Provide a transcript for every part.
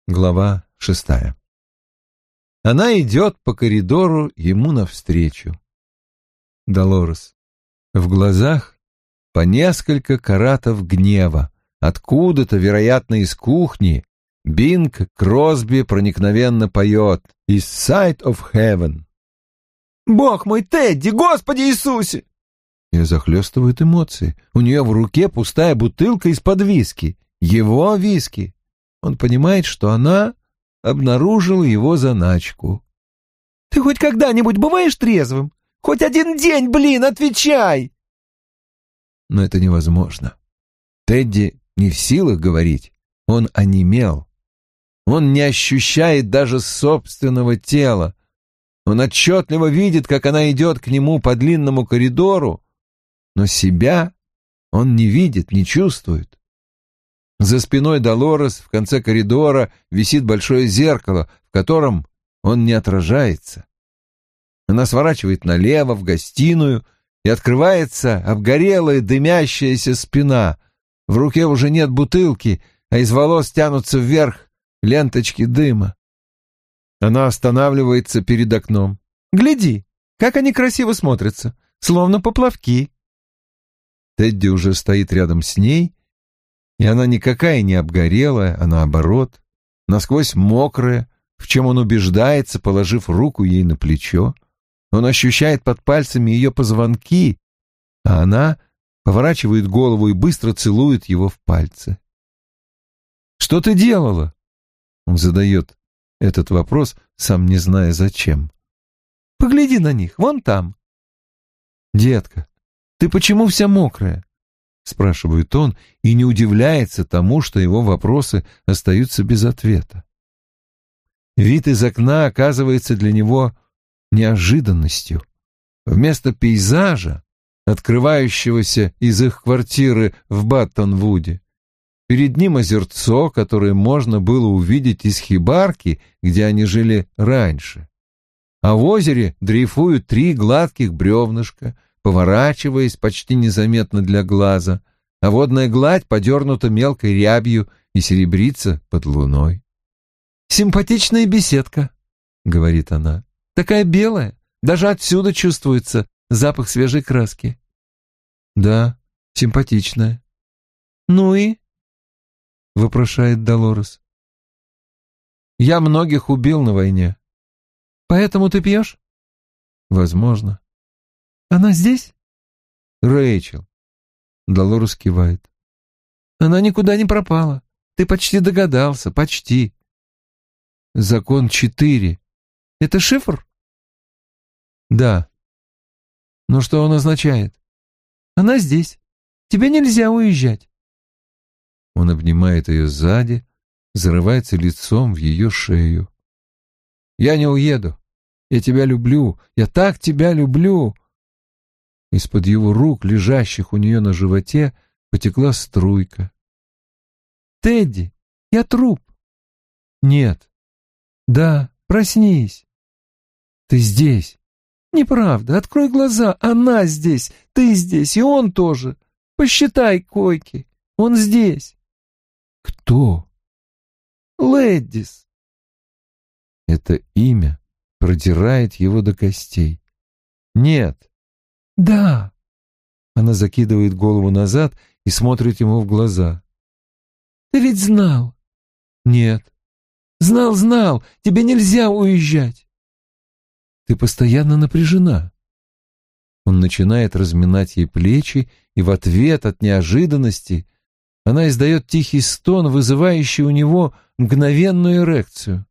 Глава 6. Она идет по коридору ему навстречу. Долорес. В глазах по несколько каратов гнева. Откуда-то, вероятно, из кухни, Бинг Кросби проникновенно поет «Is sight of heaven». «Бог мой, Тедди, Господи Иисусе!» Ее захлестывают эмоции. У нее в руке пустая бутылка из-под виски. Его виски. Он понимает, что она обнаружила его заначку. «Ты хоть когда-нибудь бываешь трезвым? Хоть один день, блин, отвечай!» Но это невозможно. Тедди не в силах говорить. Он онемел. Он не ощущает даже собственного тела. Он отчетливо видит, как она идет к нему по длинному коридору, но себя он не видит, не чувствует. За спиной Долорес в конце коридора висит большое зеркало, в котором он не отражается. Она сворачивает налево в гостиную, и открывается обгорелая дымящаяся спина. В руке уже нет бутылки, а из волос тянутся вверх ленточки дыма. Она останавливается перед окном. «Гляди, как они красиво смотрятся, словно поплавки». Тедди уже стоит рядом с ней, и она никакая не обгорелая, а наоборот, насквозь мокрая, в чем он убеждается, положив руку ей на плечо. Он ощущает под пальцами ее позвонки, а она поворачивает голову и быстро целует его в пальцы. «Что ты делала?» Он задает этот вопрос, сам не зная зачем. «Погляди на них, вон там». «Детка, ты почему вся мокрая?» Спрашивает он и не удивляется тому, что его вопросы остаются без ответа. Вид из окна оказывается для него неожиданностью. Вместо пейзажа, открывающегося из их квартиры в Баттон-Вуде, перед ним озерцо, которое можно было увидеть из хибарки, где они жили раньше. А в озере дрейфуют 3 гладких бревнышка, поворачиваясь почти незаметно для глаза, а водная гладь подернута мелкой рябью и серебрится под луной. «Симпатичная беседка», — говорит она. «Такая белая, даже отсюда чувствуется запах свежей краски». «Да, симпатичная». «Ну и?» — вопрошает Долорес. «Я многих убил на войне». «Поэтому ты пьешь?» «Возможно». «Она здесь?» «Рэйчел». Долорес кивает. «Она никуда не пропала. Ты почти догадался, почти». «Закон 4. Это шифр?» «Да». «Но что он означает?» «Она здесь. Тебе нельзя уезжать». Он обнимает ее сзади, зарывается лицом в ее шею. «Я не уеду. Я тебя люблю. Я так тебя люблю». Из-под его рук, лежащих у нее на животе, потекла струйка. «Тедди, я труп». «Нет». «Да, проснись». «Ты здесь». «Неправда. Открой глаза. Она здесь, ты здесь, и он тоже. Посчитай койки. Он здесь». «Кто?» «Лэддис». Это имя продирает его до костей. «Нет». «Да». Она закидывает голову назад и смотрит ему в глаза. «Ты ведь знал». «Нет». «Знал. Тебе нельзя уезжать». «Ты постоянно напряжена». Он начинает разминать ей плечи, и в ответ от неожиданности она издает тихий стон, вызывающий у него мгновенную эрекцию.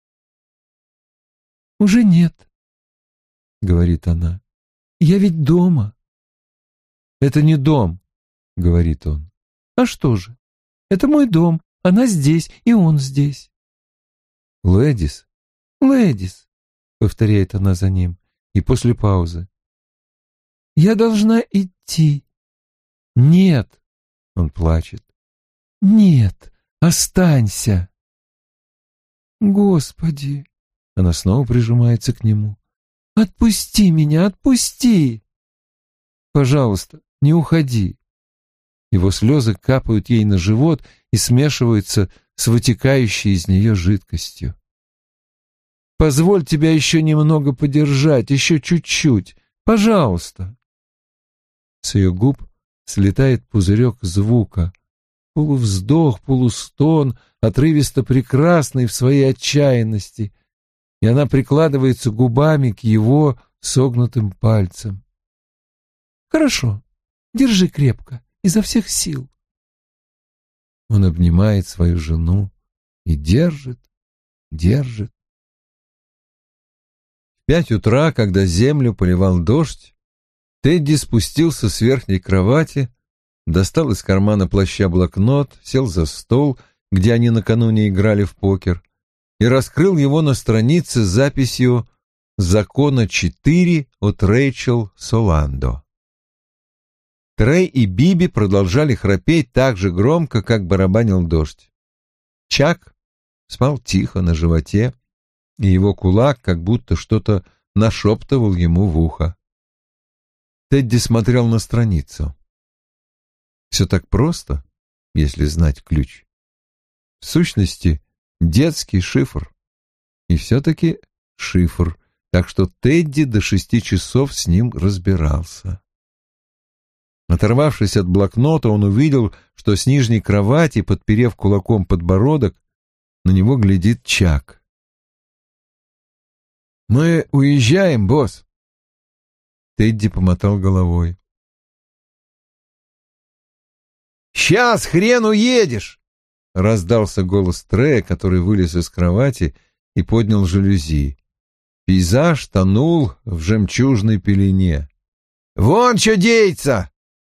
«Уже нет», — говорит она. «Я ведь дома». «Это не дом», — говорит он. «А что же? Это мой дом. Она здесь, и он здесь». «Лэддис?» «Лэддис», — повторяет она за ним, и после паузы. «Я должна идти». «Нет», — он плачет. «Нет, останься». «Господи!» — Она снова прижимается к нему. «Отпусти меня, отпусти!» «Пожалуйста, не уходи». Его слезы капают ей на живот и смешиваются с вытекающей из нее жидкостью. «Позволь тебя еще немного подержать, еще чуть-чуть. Пожалуйста». С ее губ слетает пузырек звука. Полувздох, полустон, отрывисто прекрасный в своей отчаянности, и она прикладывается губами к его согнутым пальцам. «Хорошо, держи крепко, изо всех сил». Он обнимает свою жену и держит. В 5 утра, когда землю поливал дождь, Тедди спустился с верхней кровати, достал из кармана плаща блокнот, сел за стол, где они накануне играли в покер, и раскрыл его на странице с записью «Закона 4» от Рэйчел Соландо. Трей и Биби продолжали храпеть так же громко, как барабанил дождь. Чак спал тихо на животе, и его кулак как будто что-то нашептывал ему в ухо. Тедди смотрел на страницу. Все так просто, если знать ключ. В сущности, детский шифр. И все-таки шифр, так что Тедди до 6 часов с ним разбирался. Оторвавшись от блокнота, он увидел, что с нижней кровати, подперев кулаком подбородок, на него глядит Чак. «Мы уезжаем, босс!» Тедди помотал головой. «Сейчас хрен уедешь!» — раздался голос Трея, который вылез из кровати и поднял жалюзи. Пейзаж тонул в жемчужной пелене. «Вон что деется!»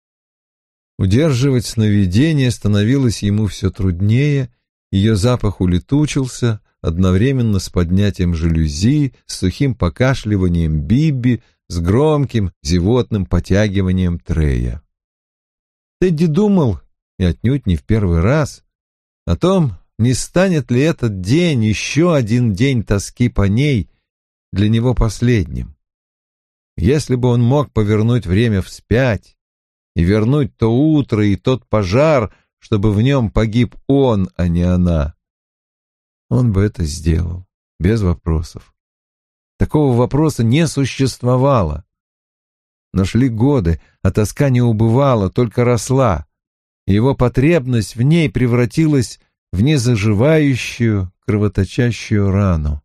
Удерживать сновидение становилось ему все труднее, ее запах улетучился одновременно с поднятием жалюзи, с сухим покашливанием Бибби, с громким зевотным потягиванием Трея. Тедди думал, и отнюдь не в первый раз, о том, не станет ли этот день, еще один день тоски по ней, для него последним. Если бы он мог повернуть время вспять и вернуть то утро и тот пожар, чтобы в нем погиб он, а не она, он бы это сделал, без вопросов. Такого вопроса не существовало. Но шли годы, а тоска не убывала, только росла, и его потребность в ней превратилась в незаживающую, кровоточащую рану.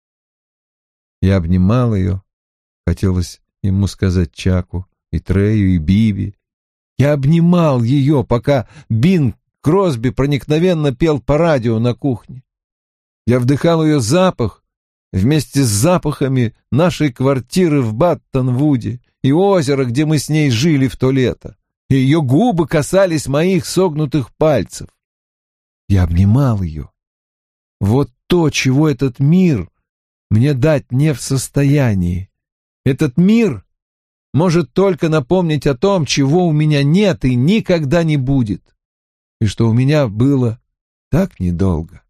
Я обнимал ее, хотелось ему сказать Чаку, и Трею, и Биби. Я обнимал ее, пока Бинг Кросби проникновенно пел по радио на кухне. Я вдыхал ее запах вместе с запахами нашей квартиры в Баттонвуде и озера, где мы с ней жили в то лето, и ее губы касались моих согнутых пальцев. Я обнимал ее. Вот то, чего этот мир мне дать не в состоянии. Этот мир может только напомнить о том, чего у меня нет и никогда не будет, и что у меня было так недолго.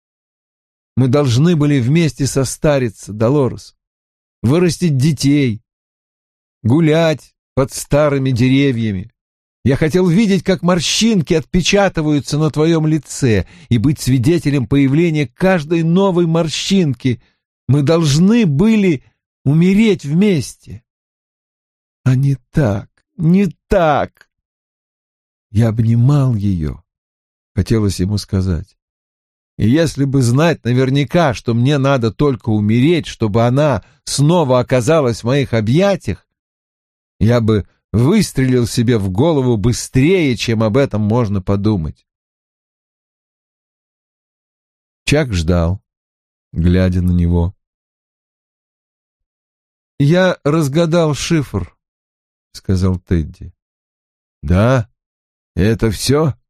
Мы должны были вместе состариться, Долорес, вырастить детей, гулять под старыми деревьями. Я хотел видеть, как морщинки отпечатываются на твоем лице, и быть свидетелем появления каждой новой морщинки. Мы должны были умереть вместе. А не так, не так. Я обнимал ее, хотелось ему сказать. И если бы знать наверняка, что мне надо только умереть, чтобы она снова оказалась в моих объятиях, я бы выстрелил себе в голову быстрее, чем об этом можно подумать. Чак ждал, глядя на него. «Я разгадал шифр», — сказал Тедди. «Да? Это все?»